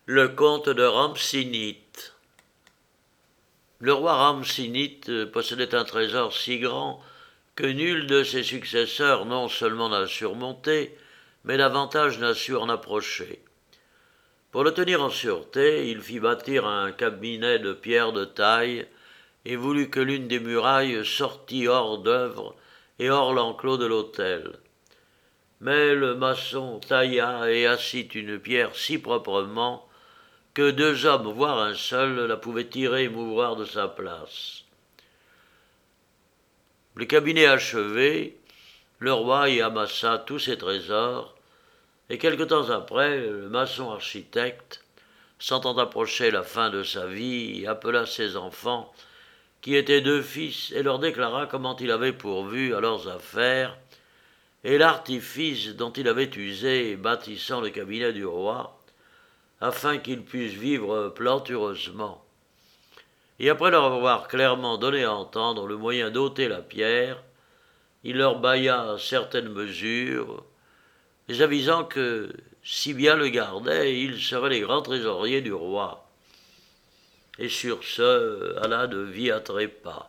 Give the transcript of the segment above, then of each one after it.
Le comte de Ramsinite. Le roi Ramsinite possédait un trésor si grand que nul de ses successeurs non seulement n'a surmonté, mais davantage n'a su en approcher. Pour le tenir en sûreté, il fit bâtir un cabinet de pierre de taille et voulut que l'une des murailles sortît hors d'œuvre et hors l'enclos de l'hôtel. Mais le maçon tailla et assit une pierre si proprement que deux hommes, voire un seul, la pouvaient tirer et mouvoir de sa place. Le cabinet achevé, le roi y amassa tous ses trésors, et quelque temps après, le maçon architecte, sentant approcher la fin de sa vie, appela ses enfants, qui étaient deux fils, et leur déclara comment il avait pourvu à leurs affaires, et l'artifice dont il avait usé bâtissant le cabinet du roi, afin qu'ils puissent vivre plantureusement. Et après leur avoir clairement donné à entendre le moyen d'ôter la pierre, il leur bailla certaines mesures, les avisant que, si bien le gardaient, ils seraient les grands trésoriers du roi. Et sur ce, alla de vie à trépas.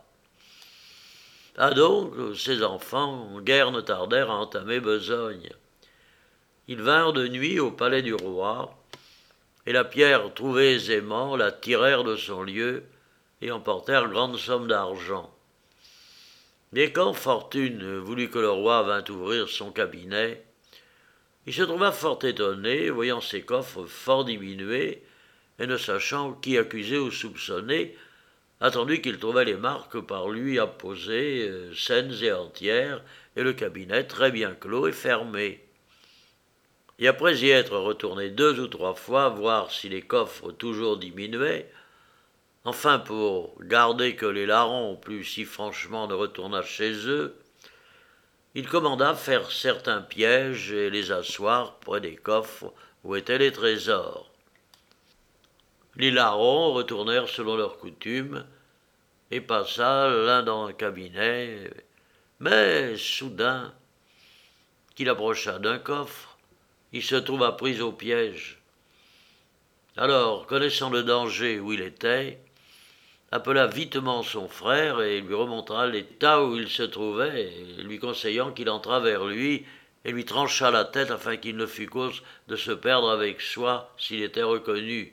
Donc, ces enfants, guère ne tardèrent à entamer besogne. Ils vinrent de nuit au palais du roi, et la pierre trouvée aisément la tirèrent de son lieu et emportèrent grande somme d'argent. Mais quand Fortune voulut que le roi vînt ouvrir son cabinet, il se trouva fort étonné, voyant ses coffres fort diminués, et ne sachant qui accuser ou soupçonner, attendu qu'il trouvait les marques par lui apposées, saines et entières, et le cabinet très bien clos et fermé. Et après y être retourné 2 ou 3 fois, voir si les coffres toujours diminuaient, enfin pour garder que les larrons plus si franchement ne retournassent chez eux, il commanda faire certains pièges et les asseoir près des coffres où étaient les trésors. Les larrons retournèrent selon leur coutume et passa l'un dans le cabinet, mais soudain qu'il approcha d'un coffre, il se trouva pris au piège. Alors, connaissant le danger où il était, appela vitement son frère et lui remontra l'état où il se trouvait, lui conseillant qu'il entrât vers lui et lui tranchât la tête afin qu'il ne fût cause de se perdre avec soi s'il était reconnu.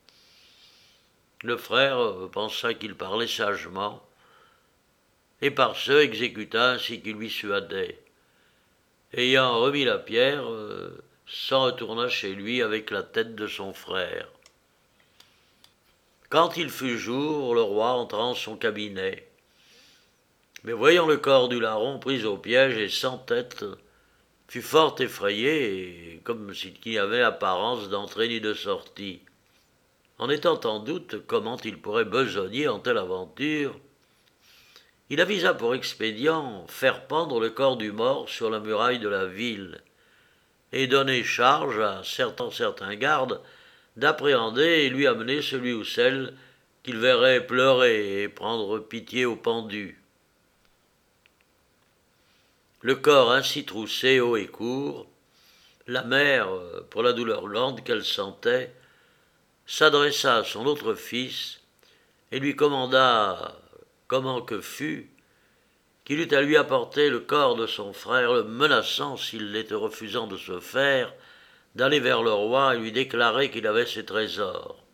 Le frère pensa qu'il parlait sagement, et par ce exécuta ainsi qu'il lui suadait. Ayant remis la pierre, s'en retourna chez lui avec la tête de son frère. Quand il fut jour, le roi entra en son cabinet. Mais voyant le corps du larron pris au piège et sans tête, fut fort effrayé, comme s'il n'y avait apparence d'entrée ni de sortie. En étant en doute comment il pourrait besogner en telle aventure, il avisa pour expédient faire pendre le corps du mort sur la muraille de la ville, et donner charge à certains gardes d'appréhender et lui amener celui ou celle qu'il verrait pleurer et prendre pitié au pendu. Le corps ainsi troussé haut et court, la mère, pour la douleur grande qu'elle sentait, s'adressa à son autre fils et lui commanda, comment que fût, qu'il eût à lui apporter le corps de son frère, le menaçant, s'il l'était refusant de se faire, d'aller vers le roi et lui déclarer qu'il avait ses trésors.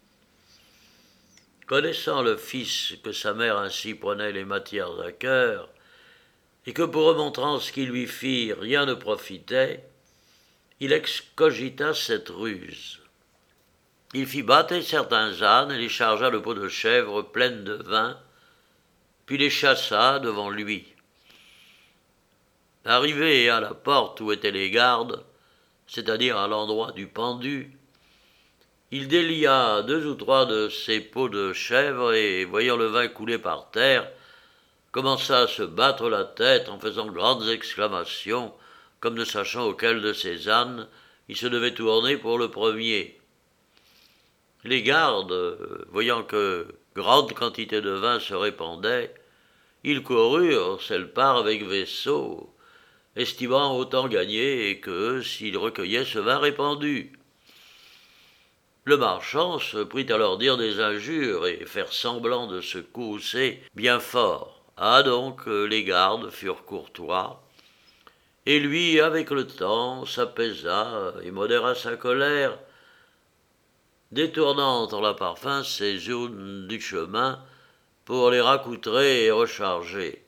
Connaissant le fils que sa mère ainsi prenait les matières à cœur, et que pour remontrance qu'il lui fit rien ne profitait, il excogita cette ruse. Il fit battre certains ânes et les chargea de peaux de chèvre pleines de vin, puis les chassa devant lui. Arrivé à la porte où étaient les gardes, c'est-à-dire à l'endroit du pendu, il délia 2 ou 3 de ces peaux de chèvre et, voyant le vin couler par terre, commença à se battre la tête en faisant grandes exclamations, comme ne sachant auquel de ces ânes il se devait tourner pour le premier. Les gardes, voyant que grande quantité de vin se répandait, ils coururent cette part avec vaisseau, estimant autant gagné et que s'ils recueillaient ce vin répandu. Le marchand se prit à leur dire des injures et faire semblant de se courroucer bien fort. Ah donc, les gardes furent courtois, et lui, avec le temps, s'apaisa et modéra sa colère, détournant en la parfum ses urnes du chemin pour les racoutrer et recharger.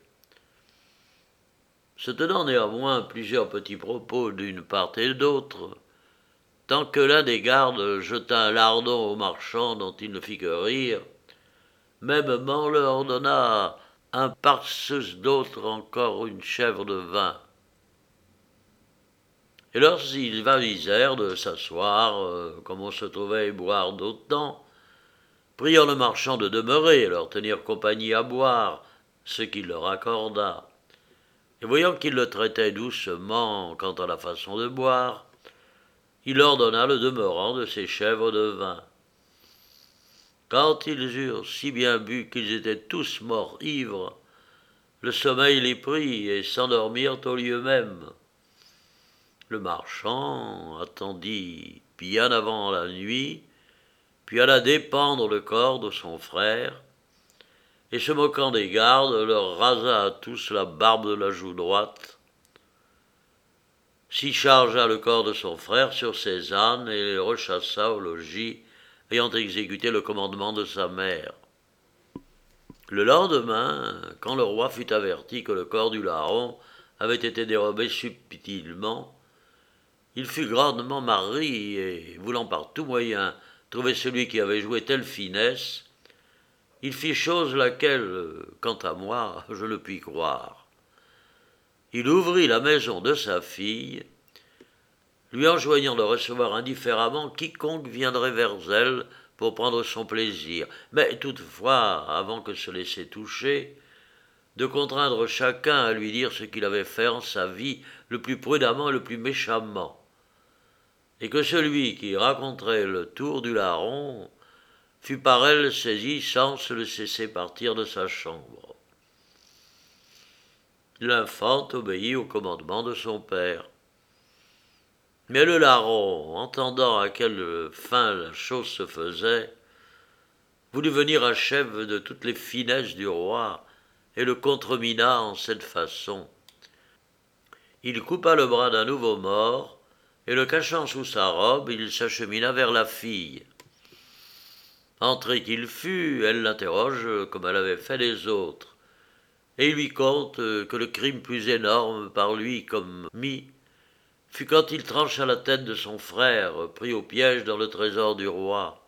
Se tenant néanmoins plusieurs petits propos d'une part et d'autre, tant que l'un des gardes jeta un lardon au marchand dont il ne fit que rire, mêmement leur donna un par-ceuse d'autre encore une chèvre de vin. Et lorsqu'ils avisèrent de s'asseoir, comme on se trouvait et boire d'autant, priant le marchand de demeurer et leur tenir compagnie à boire, ce qu'il leur accorda. Et voyant qu'il le traitait doucement quant à la façon de boire, il leur donna le demeurant de ses chèvres de vin. Quand ils eurent si bien bu qu'ils étaient tous morts ivres, le sommeil les prit et s'endormirent au lieu même. Le marchand attendit bien avant la nuit, puis alla dépendre le corps de son frère, et se moquant des gardes, leur rasa à tous la barbe de la joue droite, s'y chargea le corps de son frère sur ses ânes et les rechassa au logis, ayant exécuté le commandement de sa mère. Le lendemain, quand le roi fut averti que le corps du larron avait été dérobé subtilement, il fut grandement marri et, voulant par tout moyen trouver celui qui avait joué telle finesse, il fit chose laquelle, quant à moi, je ne puis croire. Il ouvrit la maison de sa fille, lui enjoignant de recevoir indifféremment quiconque viendrait vers elle pour prendre son plaisir, mais toutefois, avant que se laisser toucher, de contraindre chacun à lui dire ce qu'il avait fait en sa vie le plus prudemment et le plus méchamment, et que celui qui raconterait le tour du larron fut par elle saisi sans se le cesser partir de sa chambre. L'infante obéit au commandement de son père. Mais le larron, entendant à quelle fin la chose se faisait, voulut venir à chef de toutes les finesses du roi, et le contremina en cette façon. Il coupa le bras d'un nouveau mort, et le cachant sous sa robe, il s'achemina vers la fille. Entré qu'il fut, elle l'interroge comme elle avait fait les autres, et il lui conte que le crime plus énorme par lui commis fut quand il trancha la tête de son frère, pris au piège dans le trésor du roi.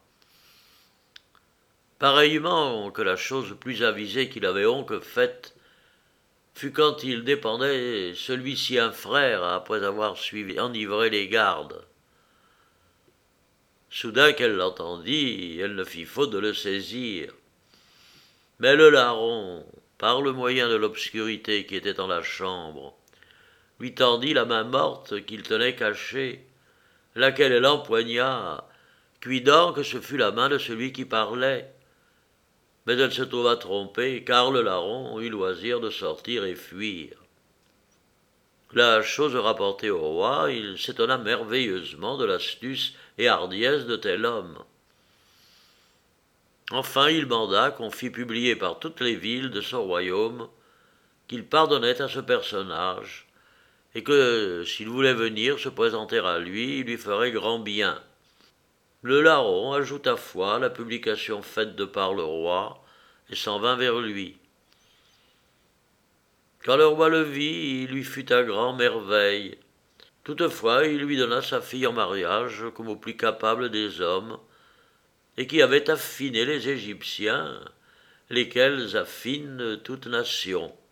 Pareillement que la chose plus avisée qu'il avait honte faite fut quand il dépendait celui-ci un frère après avoir suivi enivrer les gardes. Soudain qu'elle l'entendit, elle ne fit faute de le saisir. Mais le larron, par le moyen de l'obscurité qui était dans la chambre, lui tendit la main morte qu'il tenait cachée, laquelle elle empoigna, cuidant que ce fût la main de celui qui parlait. Mais elle se trouva trompée, car le larron eut loisir de sortir et fuir. La chose rapportée au roi, il s'étonna merveilleusement de l'astuce et hardiesse de tel homme. Enfin, il manda qu'on fît publier par toutes les villes de son royaume qu'il pardonnait à ce personnage, et que, s'il voulait venir se présenter à lui, il lui ferait grand bien. Le larron ajouta foi à la publication faite de par le roi, et s'en vint vers lui. Quand le roi le vit, il lui fut à grand merveille. Toutefois, il lui donna sa fille en mariage comme au plus capable des hommes, et qui avait affiné les Égyptiens, lesquels affinent toute nation.